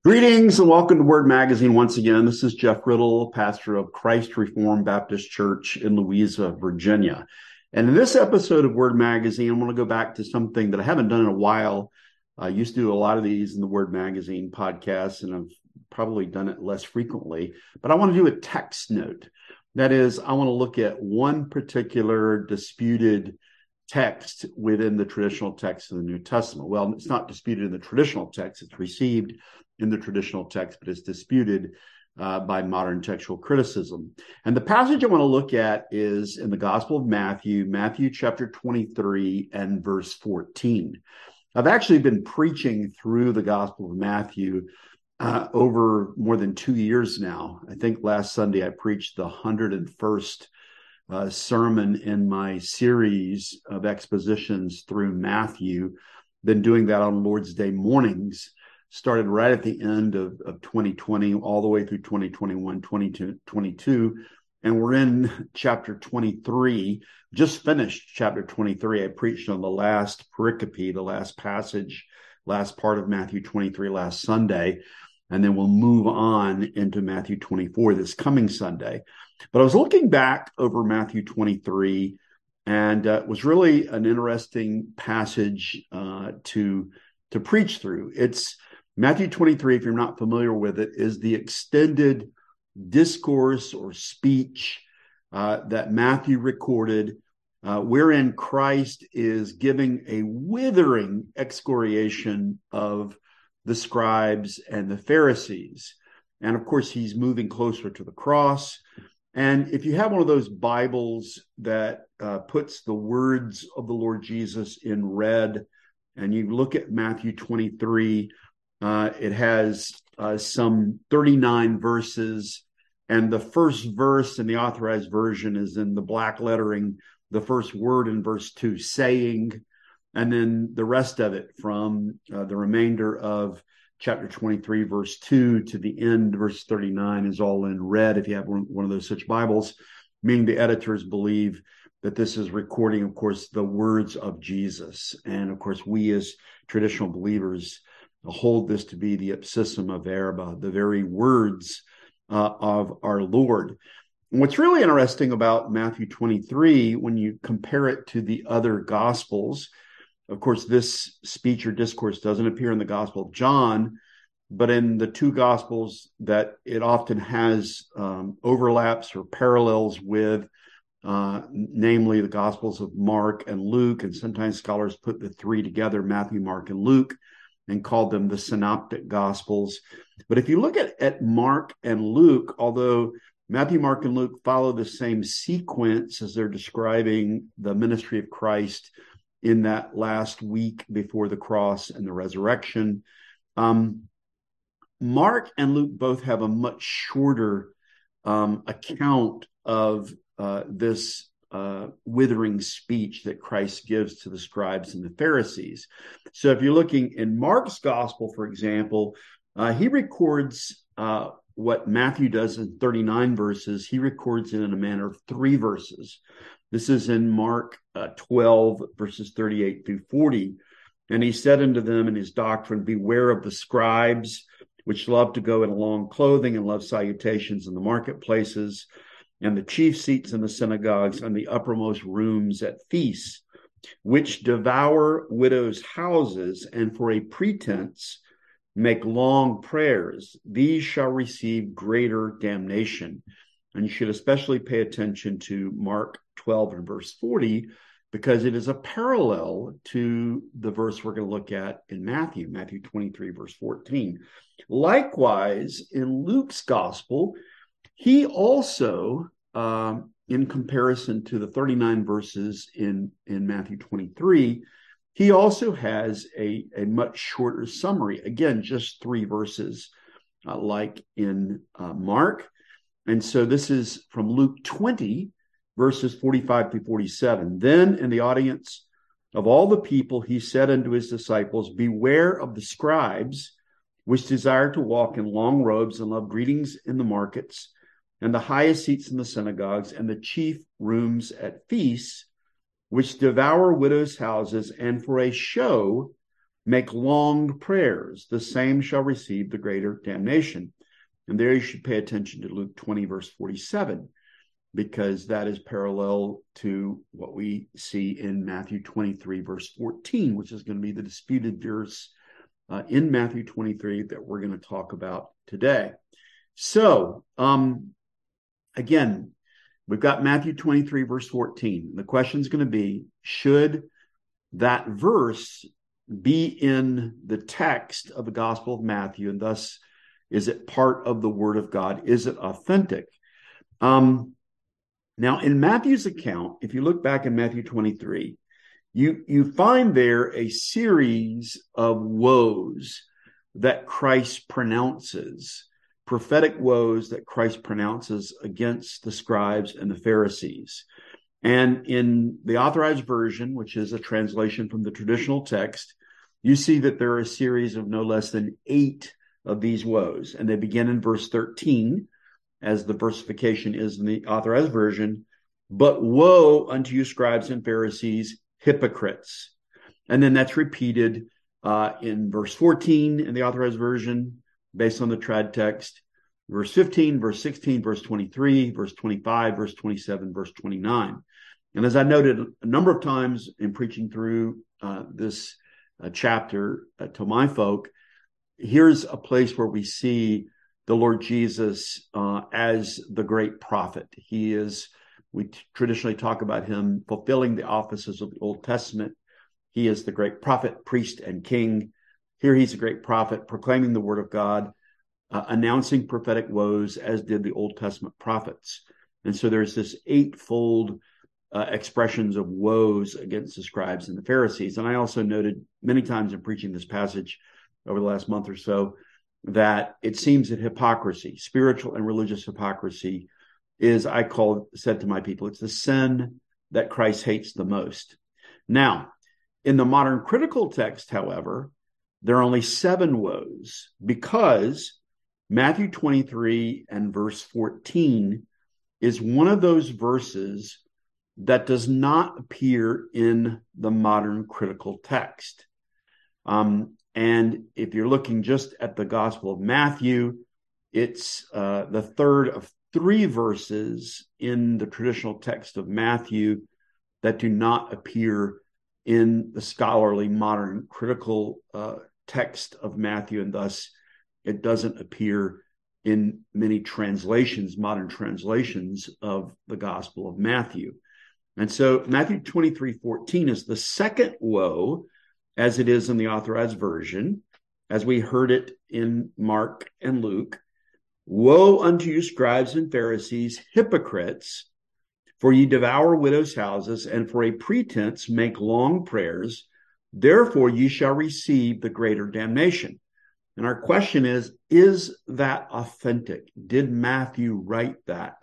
Greetings and welcome to Word Magazine once again. This is Jeff Riddle, pastor of Christ Reformed Baptist Church in Louisa, Virginia. And in this episode of Word Magazine, I want to go back to something that I haven't done in a while. I used to do a lot of these in the Word Magazine podcast, and I've probably done it less frequently. But I want to do a text note. That is, I want to look at one particular disputed text within the traditional text of the New Testament. Well, it's not disputed in the traditional text. It's received in the traditional text, but it's disputed by modern textual criticism. And the passage I want to look at is in the Gospel of Matthew, Matthew chapter 23 and verse 14. I've actually been preaching through the Gospel of Matthew over more than 2 years now. I think last Sunday I preached the 101st sermon in my series of expositions through Matthew. Been doing that on Lord's Day mornings. Started right at the end of 2020, all the way through 2021, 2022. And we're in chapter 23, just finished chapter 23. I preached on the last pericope, the last passage, last part of Matthew 23 last Sunday. And then we'll move on into Matthew 24 this coming Sunday. But I was looking back over Matthew 23, and it was really an interesting passage to preach through. It's Matthew 23, if you're not familiar with it, is the extended discourse or speech that Matthew recorded, wherein Christ is giving a withering excoriation of the scribes and the Pharisees. And of course, he's moving closer to the cross. And if you have one of those Bibles that puts the words of the Lord Jesus in red, and you look at Matthew 23, it has some 39 verses, and the first verse in the Authorized Version is in the black lettering, the first word in verse 2, saying, and then the rest of it from the remainder of chapter 23, verse 2 to the end, verse 39 is all in red if you have one of those such Bibles, meaning the editors believe that this is recording, of course, the words of Jesus. And of course, we as traditional believers hold this to be the ipsissima verba, the very words of our Lord. And what's really interesting about Matthew 23, when you compare it to the other Gospels, of course, this speech or discourse doesn't appear in the Gospel of John, but in the two Gospels that it often has overlaps or parallels with, namely the Gospels of Mark and Luke, and sometimes scholars put the three together, Matthew, Mark, and Luke, and called them the Synoptic Gospels. But if you look at Mark and Luke, although Matthew, Mark, and Luke follow the same sequence as they're describing the ministry of Christ in that last week before the cross and the resurrection, Mark and Luke both have a much shorter account of this withering speech that Christ gives to the scribes and the Pharisees. So if you're looking in Mark's gospel, for example, he records what Matthew does in 39 verses. He records it in a manner of 3 verses. This is in Mark 12, verses 38 through 40. And he said unto them in his doctrine, beware of the scribes, which love to go in long clothing and love salutations in the marketplaces, and the chief seats in the synagogues, and the uppermost rooms at feasts, which devour widows' houses, and for a pretense make long prayers. These shall receive greater damnation. And you should especially pay attention to Mark 12 and verse 40, because it is a parallel to the verse we're going to look at in Matthew 23, verse 14. Likewise, in Luke's gospel, he also, in comparison to the 39 verses in Matthew 23, he also has a much shorter summary. Again, just 3 verses, like in Mark. And so this is from Luke 20, verses 45 through 47. Then in the audience of all the people, he said unto his disciples, beware of the scribes, which desire to walk in long robes and love greetings in the markets, and the highest seats in the synagogues, and the chief rooms at feasts, which devour widows' houses, and for a show make long prayers, the same shall receive the greater damnation. And there you should pay attention to Luke 20, verse 47, because that is parallel to what we see in Matthew 23, verse 14, which is going to be the disputed verse in Matthew 23 that we're going to talk about today. So, again, we've got Matthew 23, verse 14. The question is going to be, should that verse be in the text of the Gospel of Matthew, and thus is it part of the Word of God? Is it authentic? Now, in Matthew's account, if you look back in Matthew 23, you find there a series of woes that Christ pronounces, prophetic woes that Christ pronounces against the scribes and the Pharisees. And in the Authorized Version, which is a translation from the traditional text, you see that there are a series of no less than 8 of these woes. And they begin in verse 13, as the versification is in the Authorized Version. But woe unto you, scribes and Pharisees, hypocrites. And then that's repeated in verse 14 in the Authorized Version, based on the trad text, verse 15, verse 16, verse 23, verse 25, verse 27, verse 29. And as I noted a number of times in preaching through this chapter to my folk, here's a place where we see the Lord Jesus as the great prophet. We traditionally talk about him fulfilling the offices of the Old Testament. He is the great prophet, priest, and king. Here he's a great prophet, proclaiming the word of God, announcing prophetic woes, as did the Old Testament prophets. And so there's this 8-fold expressions of woes against the scribes and the Pharisees. And I also noted many times in preaching this passage over the last month or so that it seems that hypocrisy, spiritual and religious hypocrisy, is, said to my people, it's the sin that Christ hates the most. Now, in the modern critical text, however, there are only 7 woes, because Matthew 23 and verse 14 is one of those verses that does not appear in the modern critical text. And if you're looking just at the Gospel of Matthew, it's the third of 3 verses in the traditional text of Matthew that do not appear in the scholarly modern critical text of Matthew, and thus it doesn't appear in many translations, modern translations of the Gospel of Matthew. And so Matthew 23:14 is the second woe, as it is in the Authorized Version, as we heard it in Mark and Luke. Woe unto you, scribes and Pharisees, hypocrites, for ye devour widows' houses, and for a pretense make long prayers. Therefore ye shall receive the greater damnation. And our question is that authentic? Did Matthew write that?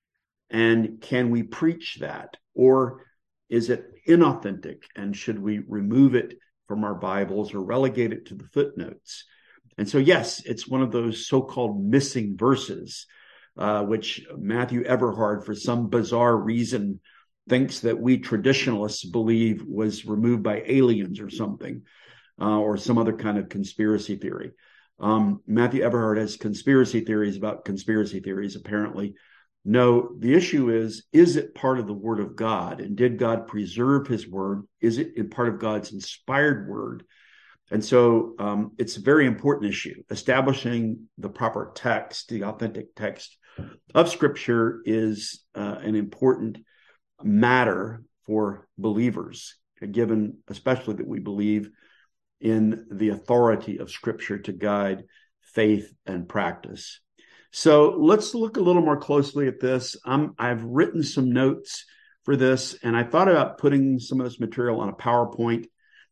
And can we preach that? Or is it inauthentic? And should we remove it from our Bibles or relegate it to the footnotes? And so, yes, it's one of those so-called missing verses, which Matthew Eberhard, for some bizarre reason, thinks that we traditionalists believe was removed by aliens or something, or some other kind of conspiracy theory. Matthew Eberhard has conspiracy theories about conspiracy theories, apparently. No, the issue is it part of the Word of God? And did God preserve his word? Is it part of God's inspired word? And so it's a very important issue. Establishing the proper text, the authentic text of Scripture, is an important matter for believers, given especially that we believe in the authority of Scripture to guide faith and practice. So let's look a little more closely at this. I've written some notes for this, and I thought about putting some of this material on a PowerPoint,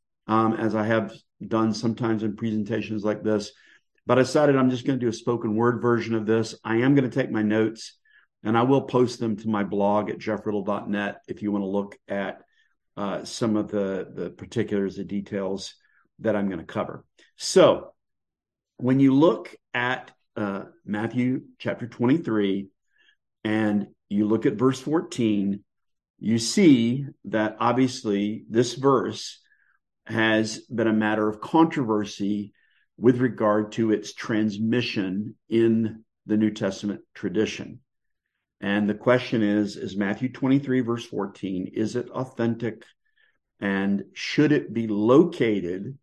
as I have done sometimes in presentations like this, but I decided I'm just going to do a spoken word version of this. I am going to take my notes, and I will post them to my blog at jeffriddle.net if you want to look at some of the particulars, the details that I'm going to cover. So when you look at Matthew chapter 23 and you look at verse 14, you see that obviously this verse has been a matter of controversy with regard to its transmission in the New Testament tradition. And the question is Matthew 23, verse 14, is it authentic? And should it be located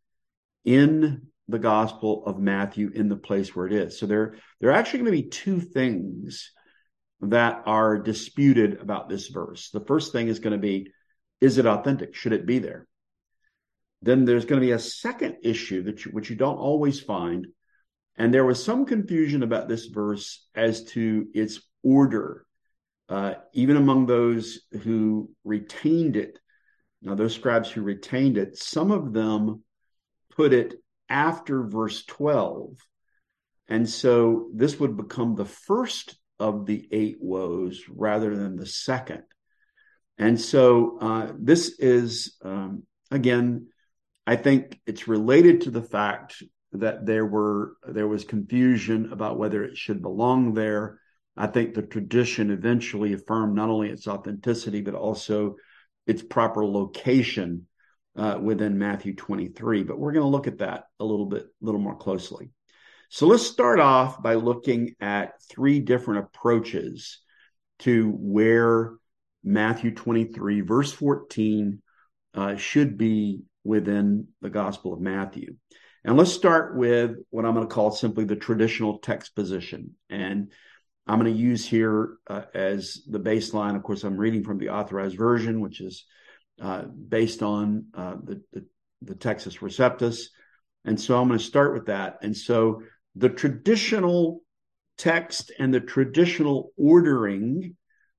in the Gospel of Matthew in the place where it is? So there are actually going to be two things that are disputed about this verse. The first thing is going to be, is it authentic? Should it be there? Then there's going to be a second issue which you don't always find. And there was some confusion about this verse as to its order, even among those who retained it. Now, those scribes who retained it, some of them put it after verse 12. And so this would become the first of the 8 woes rather than the second. And so this is, again, I think it's related to the fact that there was confusion about whether it should belong there. I think the tradition eventually affirmed not only its authenticity, but also its proper location within Matthew 23. But we're going to look at that a little more closely. So let's start off by looking at 3 different approaches to where Matthew 23, verse 14, should be within the Gospel of Matthew. And let's start with what I'm going to call simply the traditional text position. And I'm going to use here as the baseline. Of course, I'm reading from the Authorized Version, which is based on the Textus Receptus. And so I'm going to start with that. And so the traditional text and the traditional ordering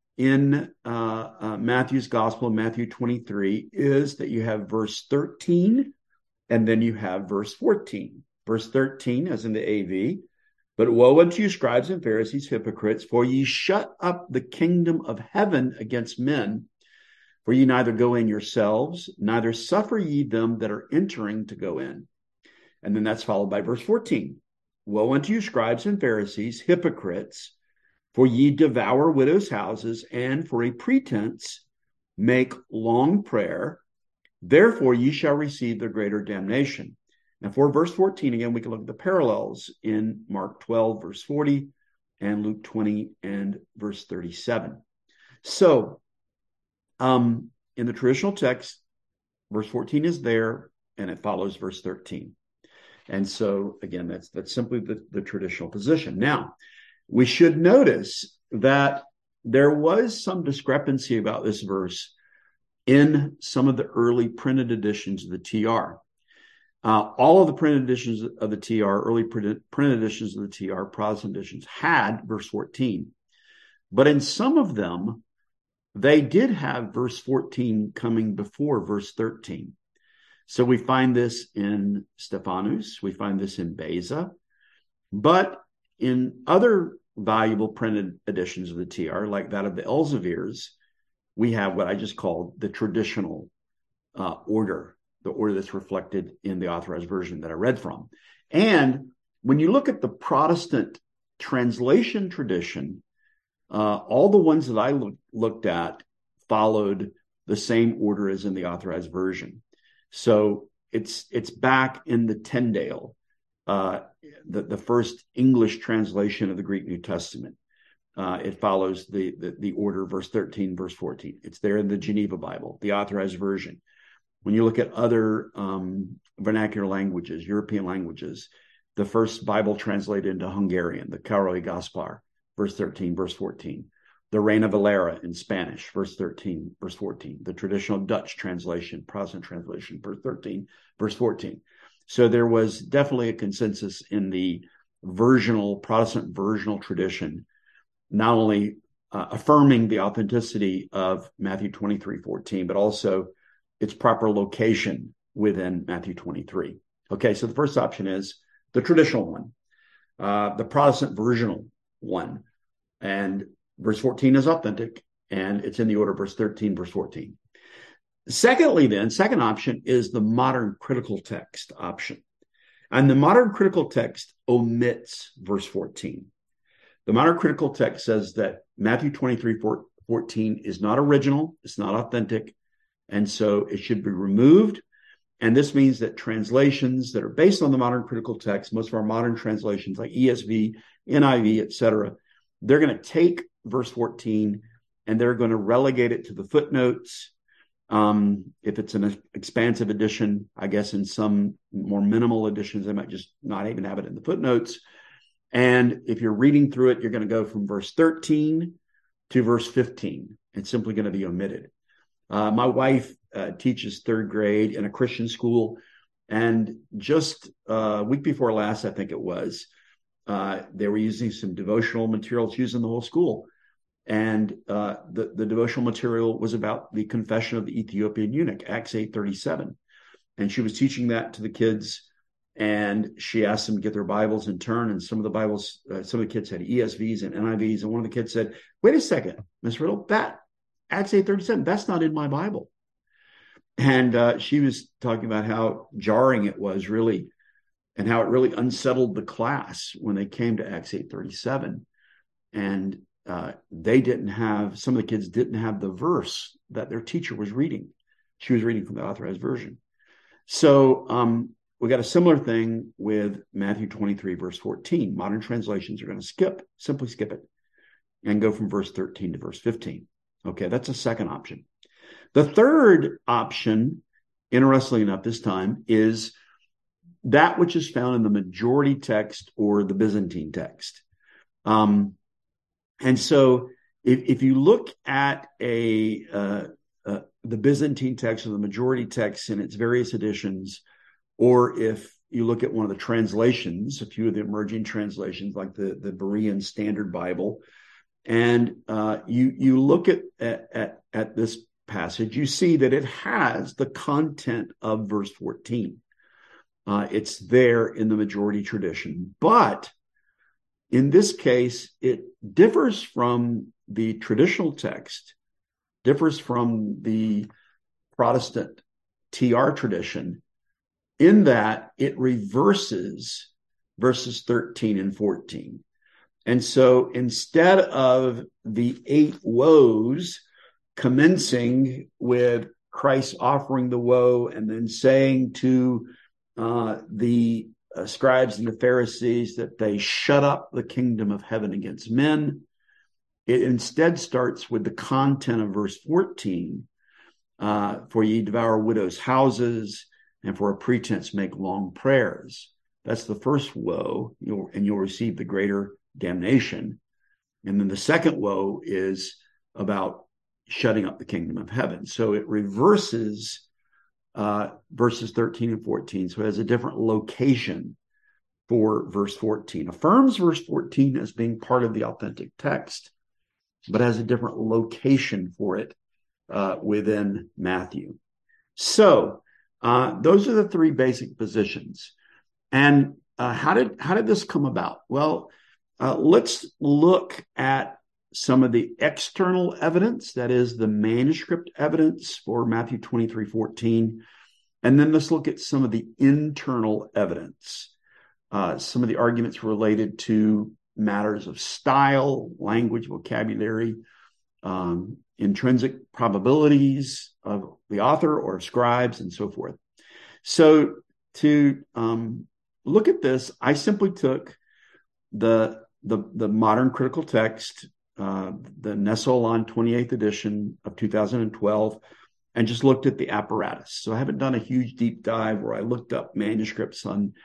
in Matthew's Gospel, Matthew 23, is that you have verse 13 and then you have verse 14. Verse 13, as in the AV, but woe unto you, scribes and Pharisees, hypocrites, for ye shut up the kingdom of heaven against men, for ye neither go in yourselves, neither suffer ye them that are entering to go in. And then that's followed by verse 14. Woe unto you, scribes and Pharisees, hypocrites, for ye devour widows' houses, and for a pretense make long prayer. Therefore ye shall receive the greater damnation. Now for verse 14, again, we can look at the parallels in Mark 12, verse 40, and Luke 20 and verse 37. So in the traditional text, verse 14 is there, and it follows verse 13. And so, again, that's simply the traditional position. Now, we should notice that there was some discrepancy about this verse in some of the early printed editions of the TR. All of the printed editions of the TR, early printed editions of the TR, Protestant editions, had verse 14. But in some of them, they did have verse 14 coming before verse 13. So we find this in Stephanus, we find this in Beza, but in other valuable printed editions of the TR, like that of the Elzevirs, we have what I just called the traditional order, the order that's reflected in the Authorized Version that I read from. And when you look at the Protestant translation tradition, all the ones that I looked at followed the same order as in the Authorized Version. So it's back in the Tyndale, the first English translation of the Greek New Testament. It follows the order, verse 13, verse 14. It's there in the Geneva Bible, the Authorized Version. When you look at other vernacular languages, European languages, the first Bible translated into Hungarian, the Károly Gáspár, verse 13, verse 14. The Reina Valera in Spanish, verse 13, verse 14. The traditional Dutch translation, Protestant translation, verse 13, verse 14. So there was definitely a consensus in the Protestant versional tradition, not only affirming the authenticity of Matthew 23:14, but also its proper location within Matthew 23. Okay, so the first option is the traditional one, the Protestant versional one. And verse 14 is authentic, and it's in the order verse 13, verse 14. Secondly, second option is the modern critical text option. And the modern critical text omits verse 14. The modern critical text says that Matthew 23:14 is not original, it's not authentic, and so it should be removed. And this means that translations that are based on the modern critical text, most of our modern translations like ESV, NIV, etc., they're going to take verse 14 and they're going to relegate it to the footnotes. If it's an expansive edition, I guess in some more minimal editions, they might just not even have it in the footnotes. And if you're reading through it, you're going to go from verse 13 to verse 15. It's simply going to be omitted. My wife teaches third grade in a Christian school. And just a week before last, I think it was, they were using some devotional materials used in the whole school. And the devotional material was about the confession of the Ethiopian eunuch, Acts 8:37. And she was teaching that to the kids. And she asked them to get their Bibles in turn. And some of the kids had ESVs and NIVs. And one of the kids said, "Wait a second, Miss Riddle, that Acts 8:37, that's not in my Bible." And she was talking about how jarring it was really, and how it really unsettled the class when they came to Acts 8:37. And some of the kids didn't have the verse that their teacher was reading. She was reading from the Authorized Version. So we got a similar thing with Matthew 23, verse 14. Modern translations are going to simply skip it, and go from verse 13 to verse 15. Okay, that's a second option. The third option, interestingly enough this time, is that which is found in the majority text or the Byzantine text. And so if you look at the Byzantine text or the majority text in its various editions, or if you look at one of the translations, a few of the emerging translations like the Berean Standard Bible, and you look at this passage, you see that it has the content of verse 14. It's there in the majority tradition, but in this case, it differs from the traditional text, differs from the Protestant TR tradition, in that it reverses verses 13 and 14. And so instead of the 8 woes commencing with Christ offering the woe and then saying to the scribes and the Pharisees that they shut up the kingdom of heaven against men, it instead starts with the content of verse 14. For ye devour widows' houses, and for a pretense make long prayers. That's the first woe, and you'll receive the greater damnation. And then the second woe is about shutting up the kingdom of heaven. So it reverses verses 13 and 14. So it has a different location for verse 14. Affirms verse 14 as being part of the authentic text, but has a different location for it within Matthew. So those are the 3 basic positions. And how did this come about? Well, let's look at some of the external evidence, that is the manuscript evidence for Matthew 23:14. And then let's look at some of the internal evidence, some of the arguments related to matters of style, language, vocabulary, intrinsic probabilities of the author or scribes, and so forth. So to look at this, I simply took the modern critical text, the Nestle-Aland 28th edition of 2012, and just looked at the apparatus. So I haven't done a huge deep dive where I looked up manuscripts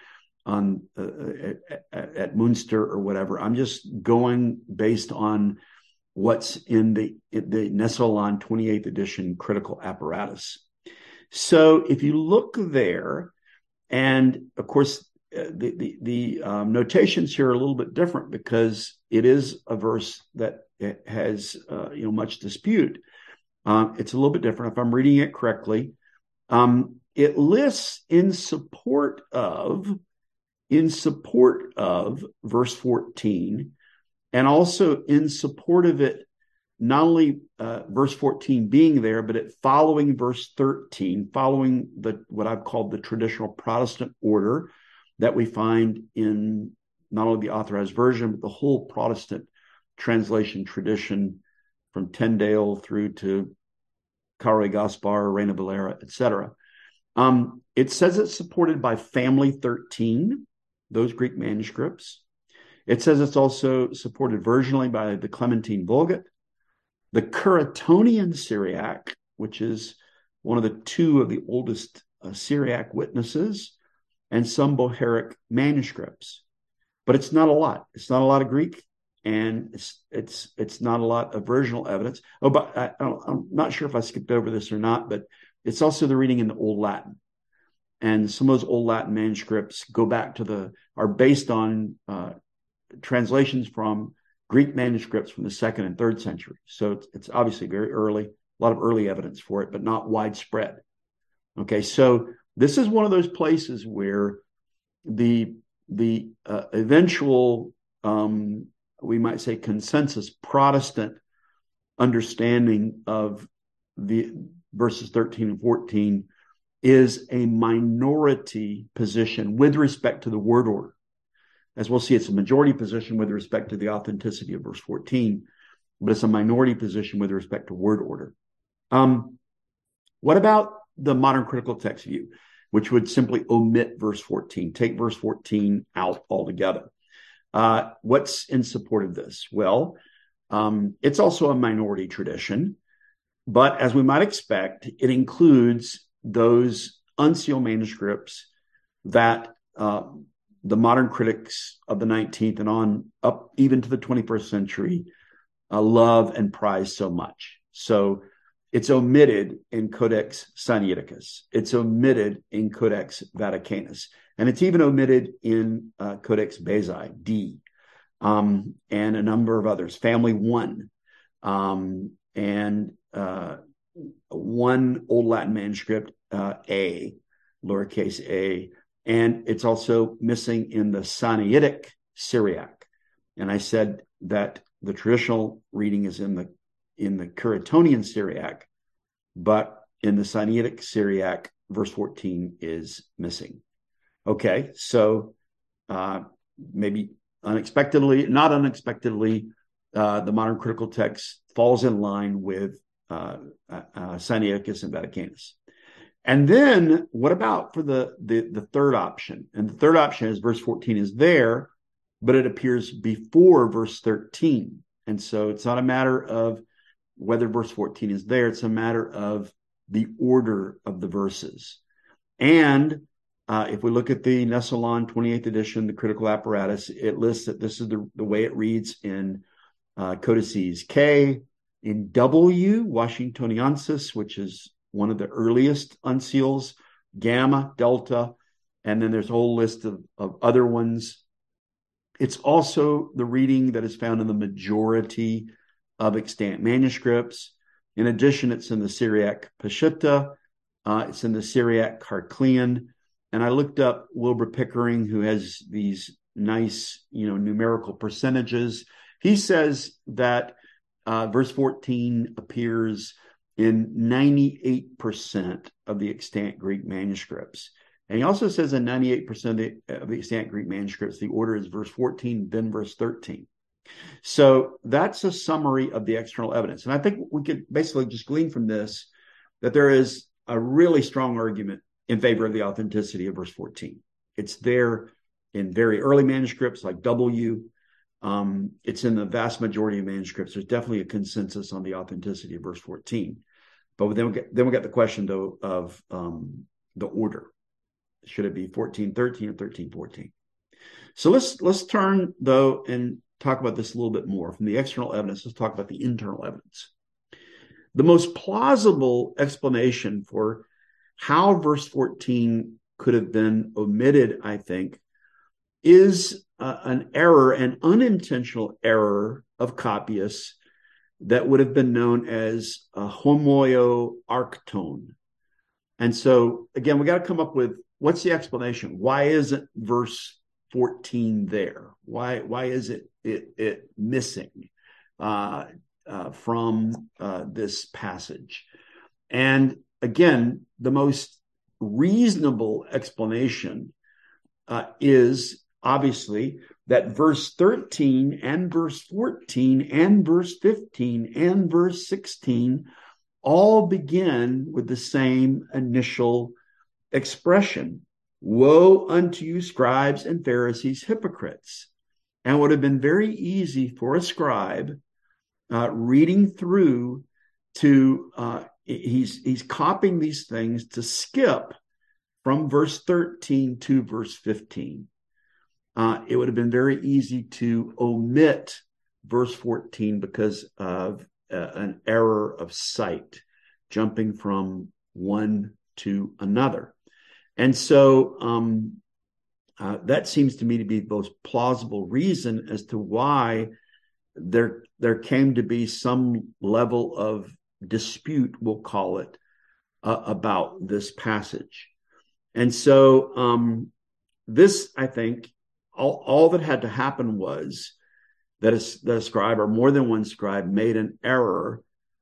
at Munster or whatever. I'm just going based on what's in the Nestle-Aland 28th edition critical apparatus. So if you look there, and of course the notations here are a little bit different because it is a verse that has much dispute. It's a little bit different. If I'm reading it correctly, it lists in support of verse 14, and also in support of it, not only verse 14 being there, but it following verse 13, following what I've called the traditional Protestant order that we find in not only the Authorized Version, but the whole Protestant translation tradition from Tyndale through to Carre Gaspar, Reina Valera, etc. It says it's supported by Family 13, those Greek manuscripts. It says it's also supported versionally by the Clementine Vulgate, the Curetonian Syriac, which is one of the two of the oldest Syriac witnesses, and some Bohairic manuscripts. But it's not a lot. It's not a lot of Greek, and it's not a lot of versional evidence. Oh, but I'm not sure if I skipped over this or not, but it's also the reading in the Old Latin. And some of those Old Latin manuscripts are based on translations from Greek manuscripts from the 2nd and 3rd century. So it's obviously very early, a lot of early evidence for it, but not widespread. Okay, so this is one of those places where the eventual, we might say, consensus Protestant understanding of the verses 13 and 14 is a minority position with respect to the word order. As we'll see, it's a majority position with respect to the authenticity of verse 14, but it's a minority position with respect to word order. What about the modern critical text view, which would simply omit verse 14, take verse 14 out altogether? What's in support of this? Well, it's also a minority tradition, but as we might expect, it includes those unsealed manuscripts that the modern critics of the 19th and on up even to the 21st century love and prize so much. So it's omitted in Codex Sinaiticus. It's omitted in Codex Vaticanus. And it's even omitted in Codex Bezae, D, and a number of others, Family 1, and one Old Latin manuscript, A, lowercase a, and it's also missing in the Sinaitic Syriac. And I said that the traditional reading is in the Curetonian Syriac, but in the Sinaitic Syriac, verse 14 is missing. Okay, so maybe not unexpectedly, the modern critical text falls in line with Sinaiticus and Vaticanus. And then what about for the third option? And the third option is verse 14 is there, but it appears before verse 13. And so it's not a matter of whether verse 14 is there. It's a matter of the order of the verses. And if we look at the Nessalon 28th edition, the critical apparatus, it lists that this is the way it reads in codices K, in W, Washingtoniensis, which is one of the earliest unseals, Gamma, Delta, and then there's a whole list of other ones. It's also the reading that is found in the majority of extant manuscripts. In addition, it's in the Syriac Peshitta, it's in the Syriac Karklean, and I looked up Wilbur Pickering, who has these nice, numerical percentages. He says that verse 14 appears in 98% of the extant Greek manuscripts. And he also says in 98% of the extant Greek manuscripts, the order is verse 14, then verse 13. So that's a summary of the external evidence. And I think we could basically just glean from this that there is a really strong argument in favor of the authenticity of verse 14. It's there in very early manuscripts like W. It's in the vast majority of manuscripts. There's definitely a consensus on the authenticity of verse 14. But then we get the question, though, of the order. Should it be 14:13 or 13:14? So let's turn, though, and talk about this a little bit more. From the external evidence, let's talk about the internal evidence. The most plausible explanation for how verse 14 could have been omitted, I think, is an unintentional error of copyists that would have been known as a homoiarctone. And so, again, we got to come up with what's the explanation? Why isn't verse 14 there? Why is it missing from this passage? And again, the most reasonable explanation is obviously that verse 13 and verse 14 and verse 15 and verse 16 all begin with the same initial expression, "Woe unto you, scribes and Pharisees, hypocrites." And it would have been very easy for a scribe reading through to, he's copying these things to skip from verse 13 to verse 15. It would have been very easy to omit verse 14 because of an error of sight, jumping from one to another. And so that seems to me to be the most plausible reason as to why there came to be some level of dispute, we'll call it, about this passage. And so this, I think, all that had to happen was that a scribe, or more than one scribe, made an error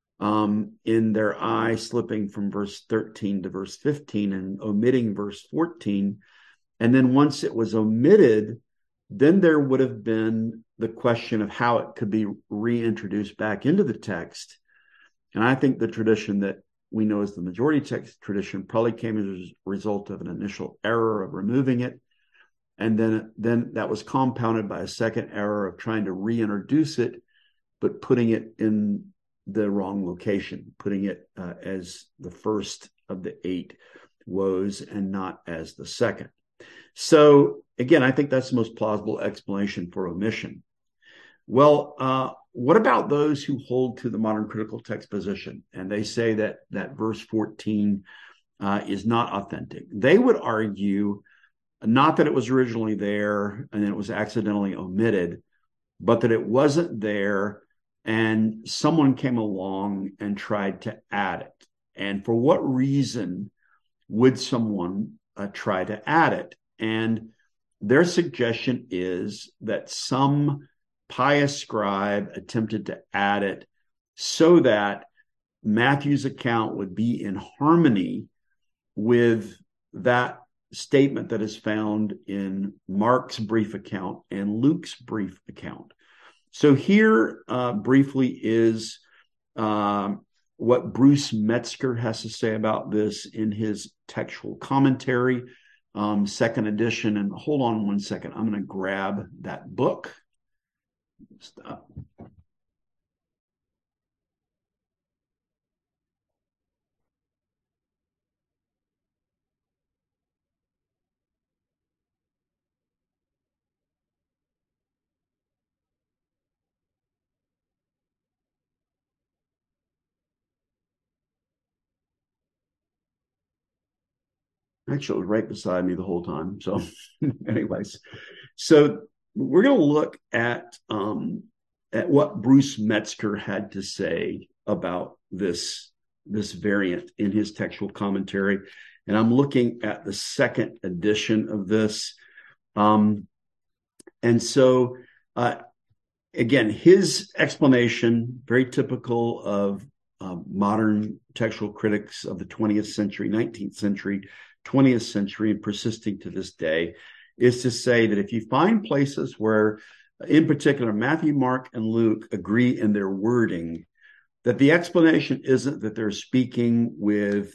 in their eye, slipping from verse 13 to verse 15 and omitting verse 14. And then once it was omitted, then there would have been the question of how it could be reintroduced back into the text. And I think the tradition that we know as the majority text tradition probably came as a result of an initial error of removing it. And then that was compounded by a second error of trying to reintroduce it, but putting it in the wrong location, putting it as the first of the 8 woes and not as the second. So again, I think that's the most plausible explanation for omission. Well, what about those who hold to the modern critical text position? And they say that verse 14 is not authentic. They would argue not that it was originally there and then it was accidentally omitted, but that it wasn't there and someone came along and tried to add it. And for what reason would someone try to add it? And their suggestion is that some pious scribe attempted to add it so that Matthew's account would be in harmony with that statement that is found in Mark's brief account and Luke's brief account. So here briefly is what Bruce Metzger has to say about this in his textual commentary, second edition. And hold on one second. I'm going to grab that book. Stop. Actually, it was right beside me the whole time. So anyways, so we're going to look at what Bruce Metzger had to say about this variant in his textual commentary. And I'm looking at the second edition of this. And so, again, his explanation, very typical of modern textual critics of the 20th century, 19th century, 20th century, and persisting to this day, is to say that if you find places where, in particular, Matthew, Mark, and Luke agree in their wording, that the explanation isn't that they're speaking with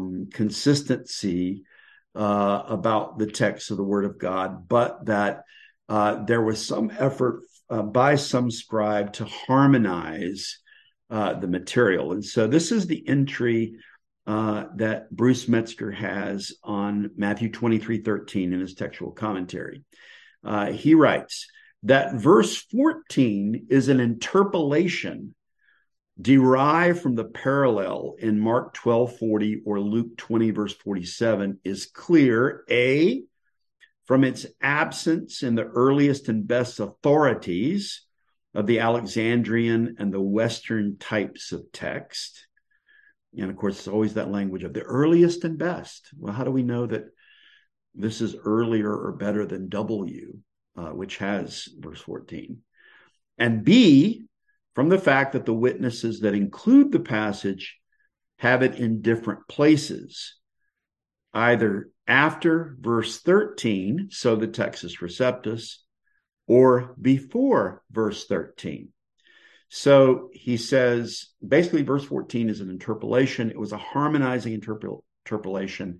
consistency about the text of the Word of God, but that there was some effort by some scribe to harmonize the material. And so this is the entry that Bruce Metzger has on Matthew 23:13 in his textual commentary. He writes that verse 14 is an interpolation derived from the parallel in Mark 12:40 or Luke 20 verse 47 is clear, A, from its absence in the earliest and best authorities of the Alexandrian and the Western types of text. And of course, it's always that language of the earliest and best. Well, how do we know that this is earlier or better than W, which has verse 14? And B, from the fact that the witnesses that include the passage have it in different places, either after verse 13, so the Textus Receptus, or before verse 13. So he says, basically, verse 14 is an interpolation. It was a harmonizing interpolation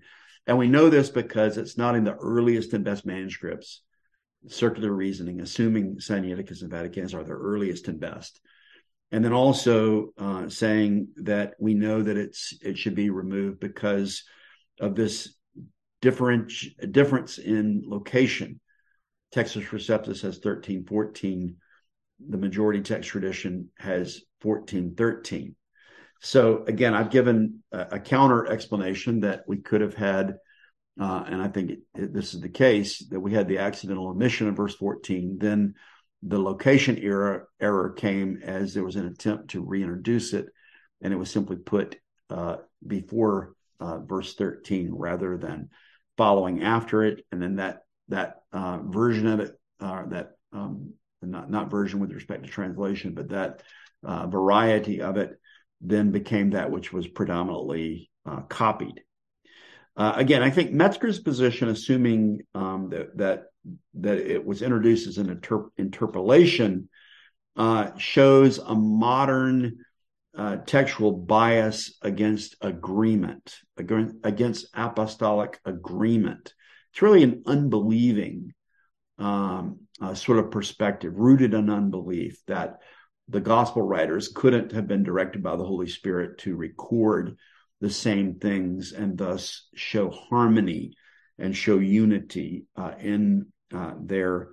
And we know this because it's not in the earliest and best manuscripts. Circular reasoning, assuming Sinaiticus and Vaticanus are the earliest and best. And then also saying that we know that it should be removed because of this difference in location. Textus Receptus has 1314. The majority text tradition has 1413. So again, I've given a counter explanation that we could have had, and I think this is the case, that we had the accidental omission of verse 14. Then the location error came as there was an attempt to reintroduce it, and it was simply put before verse 13 rather than following after it. And then that version of it, not version with respect to translation, but that variety of it then became that which was predominantly copied. Again, I think Metzger's position, assuming that it was introduced as an interpolation, shows a modern textual bias against agreement, against apostolic agreement. It's really an unbelieving sort of perspective, rooted in unbelief, that the gospel writers couldn't have been directed by the Holy Spirit to record the same things and thus show harmony and show unity in their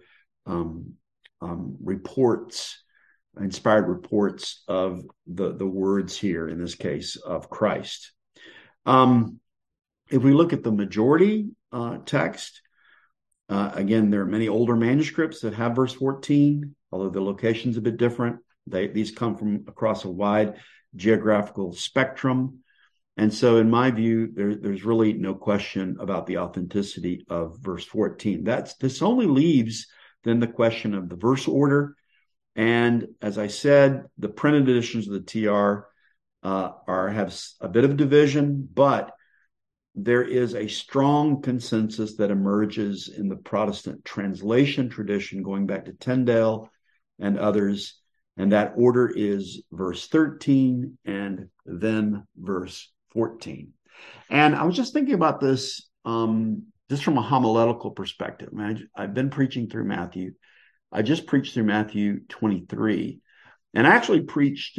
reports, inspired reports of the words here, in this case, of Christ. If we look at the majority text, again, there are many older manuscripts that have verse 14, although the location's a bit different. These come from across a wide geographical spectrum. And so in my view, there's really no question about the authenticity of verse 14. This only leaves then the question of the verse order. And as I said, the printed editions of the TR have a bit of division, but there is a strong consensus that emerges in the Protestant translation tradition going back to Tyndale and others. And that order is verse 13 and then verse 14. And I was just thinking about this just from a homiletical perspective. I've been preaching through Matthew. I just preached through Matthew 23, and I actually preached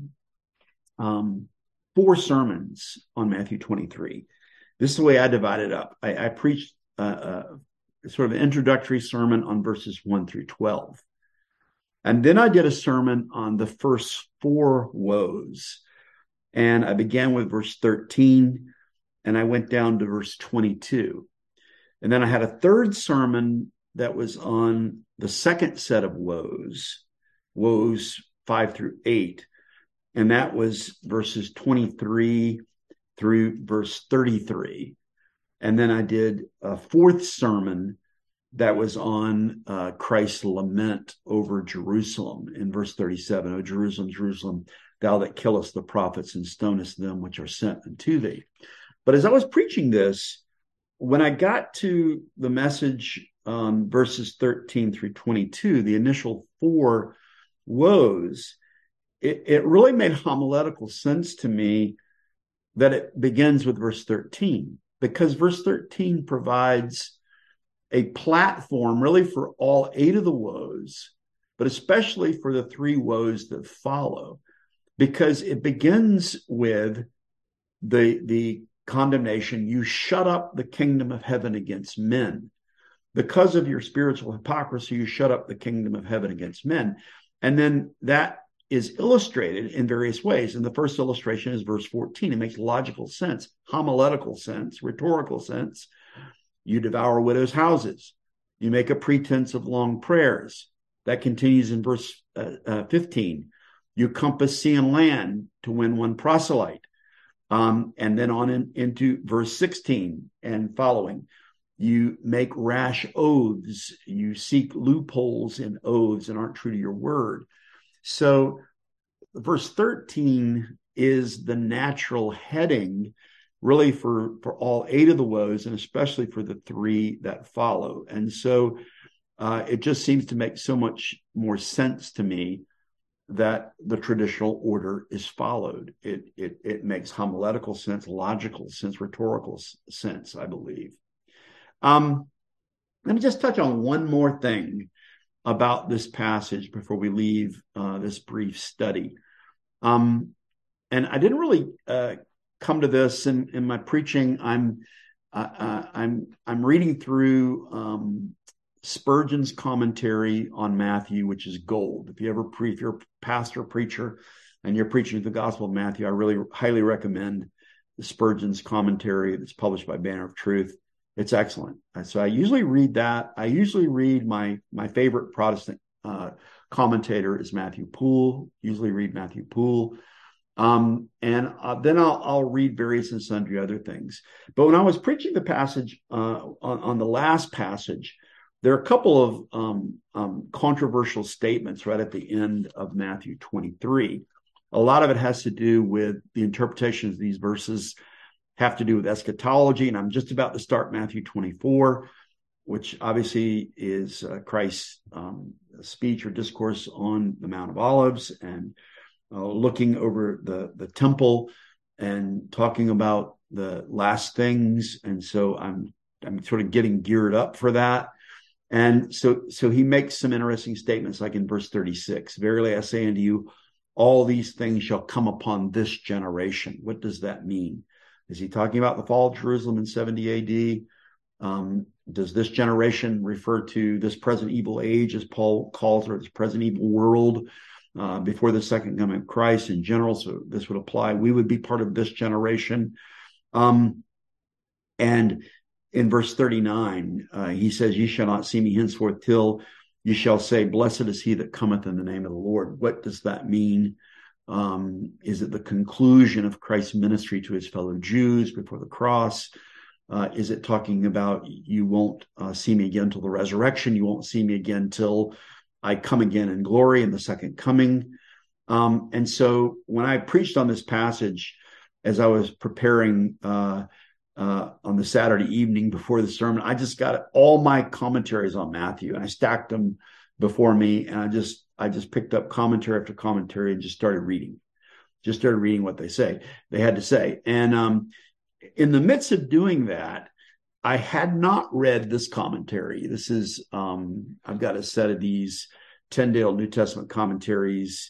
4 sermons on Matthew 23. This is the way I divide it up. I preached sort of an introductory sermon on verses 1 through 12. And then I did a sermon on the first 4 woes. And I began with verse 13, and I went down to verse 22. And then I had a third sermon that was on the second set of woes 5 through 8. And that was verses 23 through verse 33. And then I did a fourth sermon that was on Christ's lament over Jerusalem in verse 37. O Jerusalem, Jerusalem, thou that killest the prophets and stonest them which are sent unto thee. But as I was preaching this, when I got to the message verses 13 through 22, the initial 4 woes, it really made homiletical sense to me that it begins with verse 13, because verse 13 provides a platform really for all 8 of the woes, but especially for the 3 woes that follow, because it begins with the condemnation. You shut up the kingdom of heaven against men. Because of your spiritual hypocrisy, you shut up the kingdom of heaven against men. And then that is illustrated in various ways. And the first illustration is verse 14. It makes logical sense, homiletical sense, rhetorical sense. You devour widows' houses. You make a pretense of long prayers. That continues in verse 15. You compass sea and land to win one proselyte. And then on into verse 16 and following. You make rash oaths. You seek loopholes in oaths and aren't true to your word. So verse 13 is the natural heading really for all 8 of the woes, and especially for the 3 that follow. And so it just seems to make so much more sense to me that the traditional order is followed. It makes homiletical sense, logical sense, rhetorical sense, I believe. Let me just touch on one more thing about this passage before we leave this brief study. And I didn't really come to this in my preaching. I'm reading through Spurgeon's commentary on Matthew, which is gold. If you're a pastor, preacher, and you're preaching the Gospel of Matthew, I really highly recommend the Spurgeon's commentary that's published by Banner of Truth. It's excellent. So I usually read that. I usually read my favorite Protestant commentator is Matthew Poole. Usually read Matthew Poole. And then I'll read various and sundry other things. But when I was preaching the passage on the last passage, there are a couple of controversial statements right at the end of Matthew 23. A lot of it has to do with the interpretations of these verses have to do with eschatology. And I'm just about to start Matthew 24, which obviously is Christ's speech or discourse on the Mount of Olives and looking over the temple and talking about the last things. And so I'm sort of getting geared up for that. And so he makes some interesting statements, like in verse 36, verily I say unto you, all these things shall come upon this generation. What does that mean? Is he talking about the fall of Jerusalem in 70 AD? Does this generation refer to this present evil age, as Paul calls it, this present evil world before the second coming of Christ in general? So this would apply. We would be part of this generation. And in verse 39, he says, ye shall not see me henceforth till ye shall say, blessed is he that cometh in the name of the Lord. What does that mean? Is it the conclusion of Christ's ministry to his fellow Jews before the cross? Is it talking about you won't see me again till the resurrection? You won't see me again till I come again in glory in the second coming? And so when I preached on this passage, as I was preparing on the Saturday evening before the sermon, I just got all my commentaries on Matthew and I stacked them before me. And I just picked up commentary after commentary and just started reading what they had to say. And in the midst of doing that, I had not read this commentary. This is, I've got a set of these Tyndale New Testament commentaries,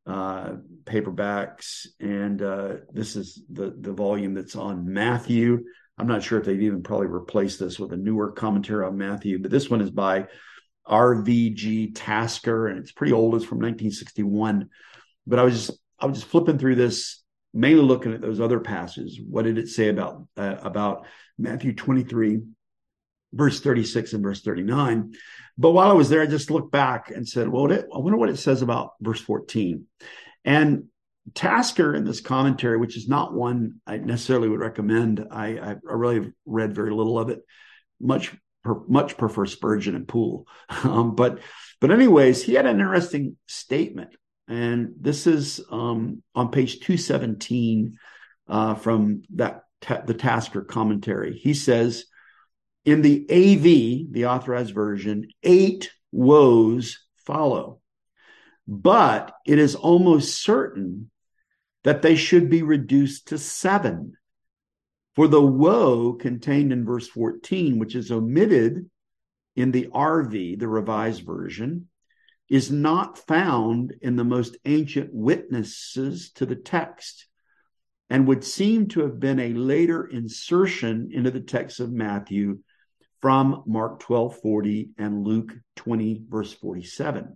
paperbacks, and this is the volume that's on Matthew. I'm not sure if they've even probably replaced this with a newer commentary on Matthew, but this one is by R.V.G. Tasker, and it's pretty old. It's from 1961. But I was just flipping through this, mainly looking at those other passages. What did it say about Matthew 23, verse 36 and verse 39? But while I was there, I just looked back and said, well, I wonder what it says about verse 14. And Tasker in this commentary, which is not one I necessarily would recommend, I really have read very little of it, much prefer Spurgeon and Poole. But anyways, he had an interesting statement. And this is on page 217 from the Tasker commentary. He says, in the AV, the Authorized Version, 8 woes follow. But it is almost certain that they should be reduced to 7. For the woe contained in verse 14, which is omitted in the RV, the Revised Version, is not found in the most ancient witnesses to the text and would seem to have been a later insertion into the text of Matthew from Mark 12:40 and Luke 20, verse 47.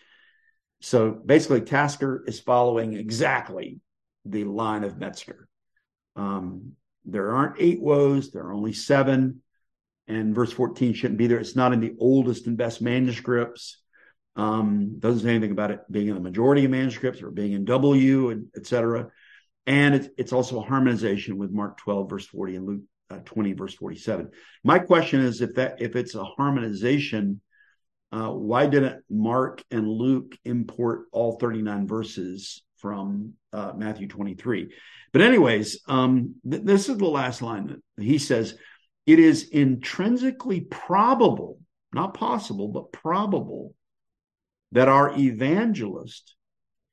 So basically, Tasker is following exactly the line of Metzger. There aren't 8 woes, there are only 7, and verse 14 shouldn't be there. It's not in the oldest and best manuscripts. Doesn't say anything about it being in the majority of manuscripts or being in W, and et cetera. And it's also a harmonization with Mark 12, verse 40 and Luke 20, verse 47. My question is, if it's a harmonization, why didn't Mark and Luke import all 39 verses from Matthew 23? But anyways, this is the last line. He says, it is intrinsically probable, not possible, but probable, that our evangelist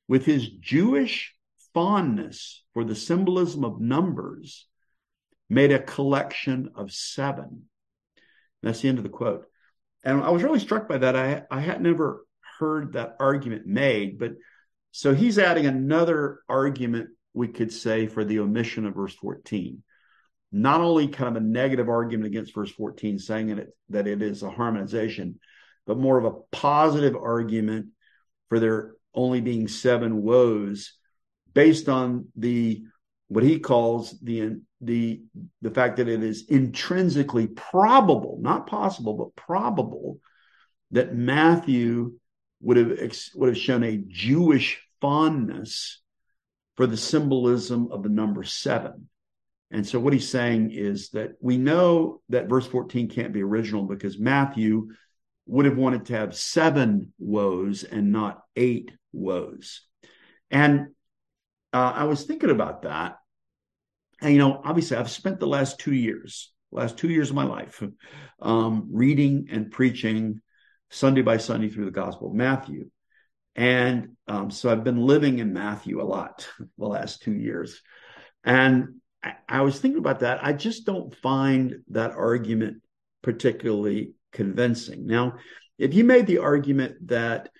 with his Jewish fondness for the symbolism of numbers, made a collection of 7. That's the end of the quote. And I was really struck by that. I had never heard that argument made, but so he's adding another argument, we could say, for the omission of verse 14. Not only kind of a negative argument against verse 14, saying that it is a harmonization, but more of a positive argument for there only being 7 woes, based on what he calls the fact that it is intrinsically probable, not possible, but probable, that Matthew would have shown a Jewish fondness for the symbolism of the number 7. And so what he's saying is that we know that verse 14 can't be original, because Matthew would have wanted to have 7 woes and not 8 woes. And I was thinking about that. And, obviously I've spent the last 2 years of my life reading and preaching Sunday by Sunday through the Gospel of Matthew. And so I've been living in Matthew a lot the last 2 years. And I was thinking about that. I just don't find that argument particularly convincing. Now, if you made the argument that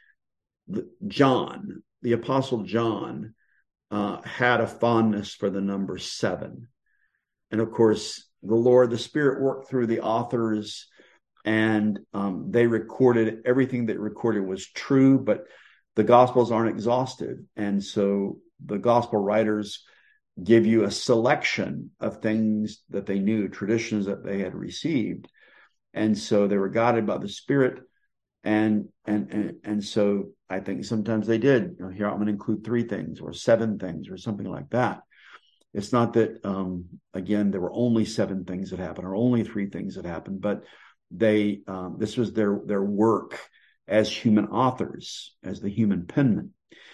John, the Apostle John, had a fondness for the number 7, and of course, the Spirit worked through the authors, and they recorded everything that recorded was true, but the Gospels aren't exhaustive. And so the Gospel writers give you a selection of things that they knew, traditions that they had received. And so they were guided by the Spirit. And so I think sometimes they did, here I'm going to include 3 things or 7 things or something like that. It's not that, again, there were only 7 things that happened or only 3 things that happened, but this was their work as human authors, as the human penman.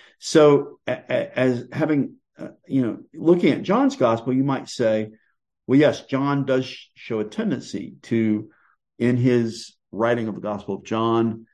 So as having, looking at John's gospel, you might say, well, yes, John does show a tendency to, in his writing of the Gospel of John,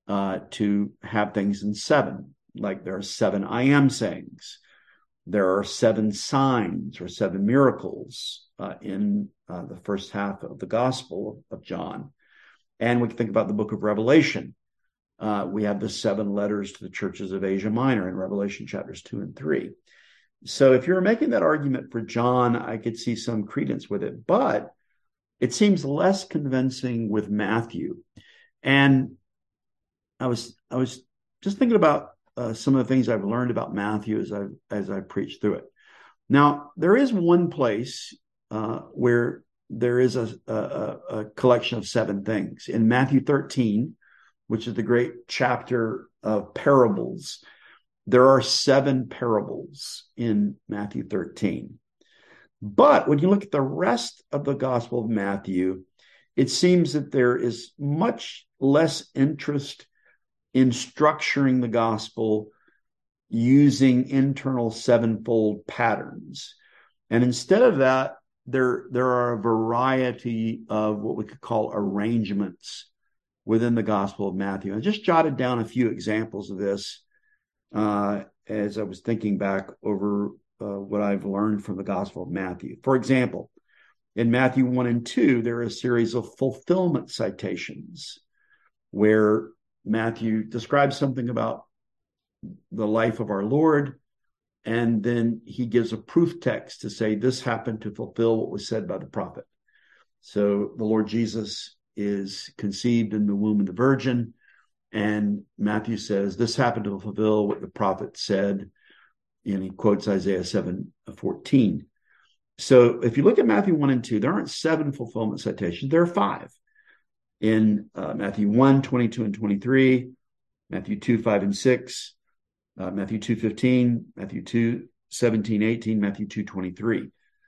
to have things in 7, like there are 7 I am sayings. There are 7 signs or 7 miracles in the first half of the Gospel of John. And we can think about the book of Revelation. We have the 7 letters to the churches of Asia Minor in Revelation chapters 2 and 3. So if you're making that argument for John, I could see some credence with it, but it seems less convincing with Matthew. And I was just thinking about some of the things I've learned about Matthew as I preached through it. Now, there is one place where there is a collection of 7 things. In Matthew 13, which is the great chapter of parables, there are 7 parables in Matthew 13. But when you look at the rest of the Gospel of Matthew, it seems that there is much less interest in structuring the gospel using internal 7-fold patterns. And instead of that, there are a variety of what we could call arrangements within the Gospel of Matthew. I just jotted down a few examples of this as I was thinking back over what I've learned from the Gospel of Matthew. For example, in Matthew 1 and 2, there are a series of fulfillment citations where Matthew describes something about the life of our Lord, and then he gives a proof text to say this happened to fulfill what was said by the prophet. So the Lord Jesus is conceived in the womb of the Virgin, and Matthew says this happened to fulfill what the prophet said, and he quotes Isaiah 7:14. So if you look at Matthew 1 and 2, there aren't 7 fulfillment citations. There are 5. In Matthew 1, 22 and 23, Matthew 2, 5 and 6, Matthew 2, 15, Matthew 2, 17, 18, Matthew 2, 23.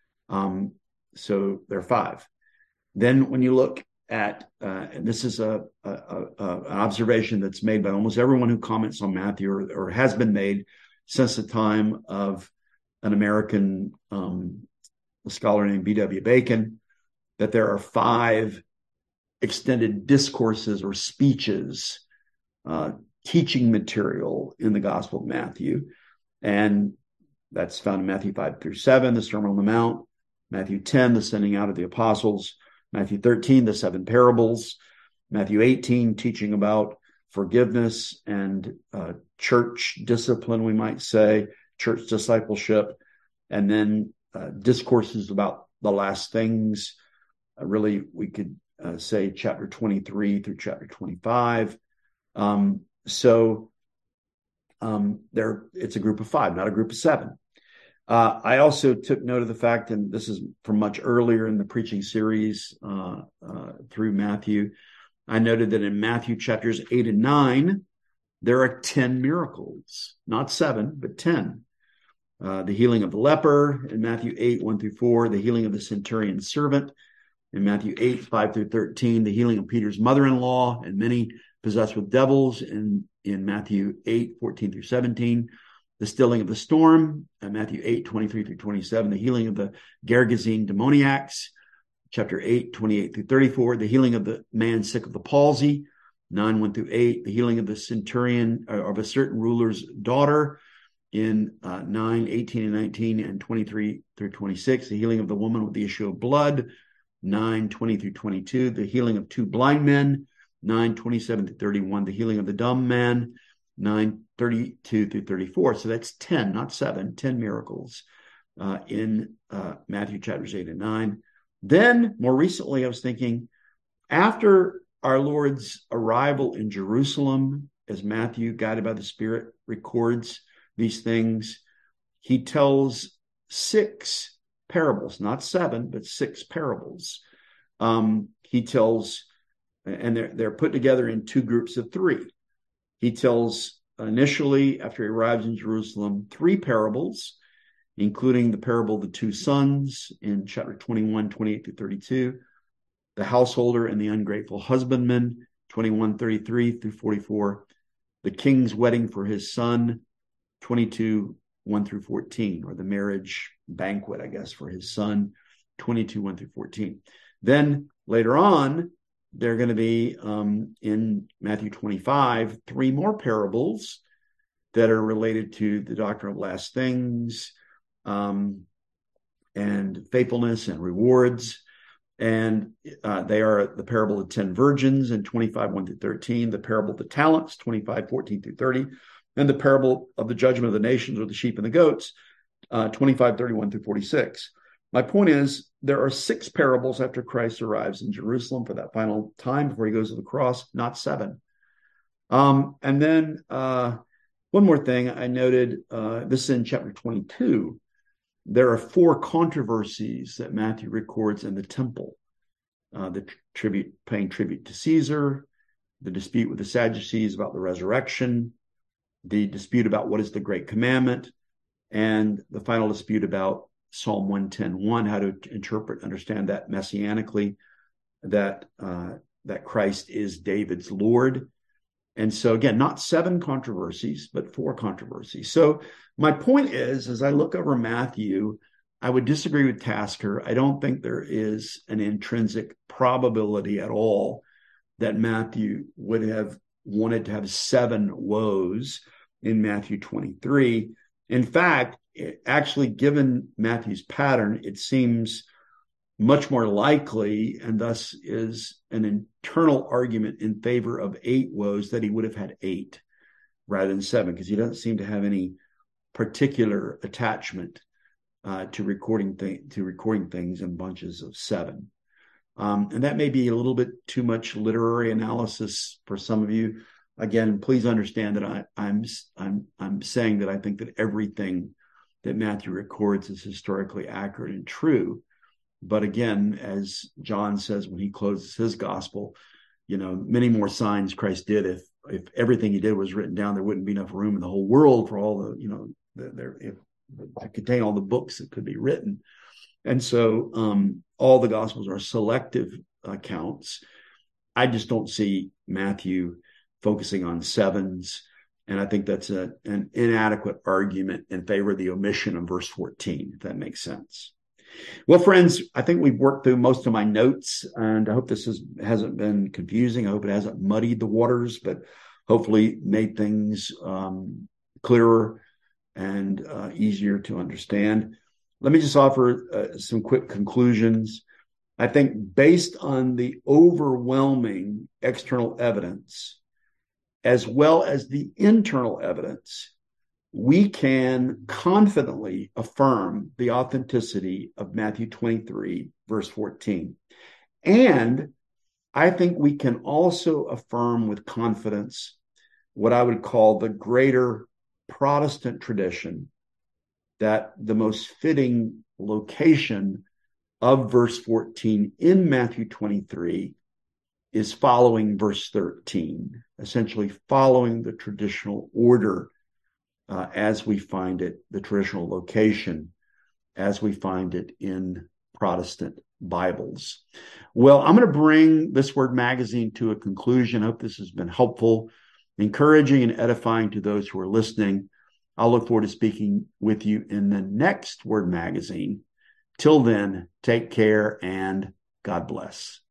So there are 5. Then when you look at, and this is an observation that's made by almost everyone who comments on Matthew or has been made since the time of an American scholar named B.W. Bacon, that there are 5 extended discourses or speeches, teaching material in the Gospel of Matthew. And that's found in Matthew 5-7, the Sermon on the Mount, Matthew 10, the sending out of the apostles, Matthew 13, the seven parables, Matthew 18, teaching about forgiveness and church discipline, we might say, church discipleship, and then discourses about the last things. Really, we could say chapter 23 through chapter 25. It's a group of five, not a group of seven. I also took note of the fact, and this is from much earlier in the preaching series through Matthew, I noted that in Matthew chapters 8 and 9, there are 10 miracles, not 7, but 10. The healing of the leper in Matthew 8, 1-4, the healing of the centurion's servant in Matthew 8, 5-13, the healing of Peter's mother-in-law and many possessed with devils in Matthew 8, 14-17, the stilling of the storm in Matthew 8, 23-27, the healing of the Gergesene demoniacs, chapter 8, 28-34, the healing of the man sick of the palsy, 9, 1-8, the healing of the centurion of a certain ruler's daughter in 9, 18 and 19 and 23-26, the healing of the woman with the issue of blood, 9, 20-22, the healing of two blind men, 9, 27-31, the healing of the dumb man, 9, 32-34. So that's 10, not 7, 10 miracles in Matthew chapters 8 and 9. Then, more recently, I was thinking, after our Lord's arrival in Jerusalem, as Matthew, guided by the Spirit, records these things, he tells 6 parables, not 7, but 6 parables. He tells, and they're put together in 2 groups of 3. He tells initially, after he arrives in Jerusalem, 3 parables, including the parable of the 2 sons in chapter 21, 28-32, the householder and the ungrateful husbandman, 21, 33-44, the king's wedding for his son, 22, 1-14, or the marriage banquet, I guess, for his son, 22, 1-14. Then later on, they're going to be in Matthew 25, 3 more parables that are related to the doctrine of last things, and faithfulness and rewards. And they are the parable of 10 virgins in 25, 1-13, the parable of the talents, 25, 14-30, and the parable of the judgment of the nations, or the sheep and the goats, 25, 31-46. My point is, there are 6 parables after Christ arrives in Jerusalem for that final time before he goes to the cross, not 7. And then one more thing I noted, this is in chapter 22. There are 4 controversies that Matthew records in the temple. The paying tribute to Caesar, the dispute with the Sadducees about the resurrection, the dispute about what is the great commandment, and the final dispute about Psalm 110:1, how to interpret, understand that messianically, that Christ is David's Lord. And so again, not 7 controversies, but 4 controversies. So my point is, as I look over Matthew, I would disagree with Tasker. I don't think there is an intrinsic probability at all that Matthew would have wanted to have 7 woes in Matthew 23. In fact, actually, given Matthew's pattern, it seems much more likely, and thus is an internal argument in favor of 8 woes, that he would have had 8 rather than 7, because he doesn't seem to have any particular attachment to recording things in bunches of 7. And that may be a little bit too much literary analysis for some of you. Again, please understand that I'm saying that I think that everything that Matthew records is historically accurate and true. But again, as John says when he closes his gospel, many more signs Christ did. If everything he did was written down, there wouldn't be enough room in the whole world for all to contain all the books that could be written. And so all the gospels are selective accounts. I just don't see Matthew focusing on 7s. And I think that's an inadequate argument in favor of the omission of verse 14, if that makes sense. Well, friends, I think we've worked through most of my notes, and I hope this hasn't been confusing. I hope it hasn't muddied the waters, but hopefully made things clearer. and easier to understand. Let me just offer some quick conclusions. I think based on the overwhelming external evidence, as well as the internal evidence, we can confidently affirm the authenticity of Matthew 23, verse 14. And I think we can also affirm with confidence what I would call the greater Protestant tradition, that the most fitting location of verse 14 in Matthew 23 is following verse 13, essentially following the traditional order as we find it, the traditional location as we find it in Protestant Bibles. Well, I'm going to bring this Word Magazine to a conclusion. I hope this has been helpful, encouraging, and edifying to those who are listening. I'll look forward to speaking with you in the next Word Magazine. Till then, take care and God bless.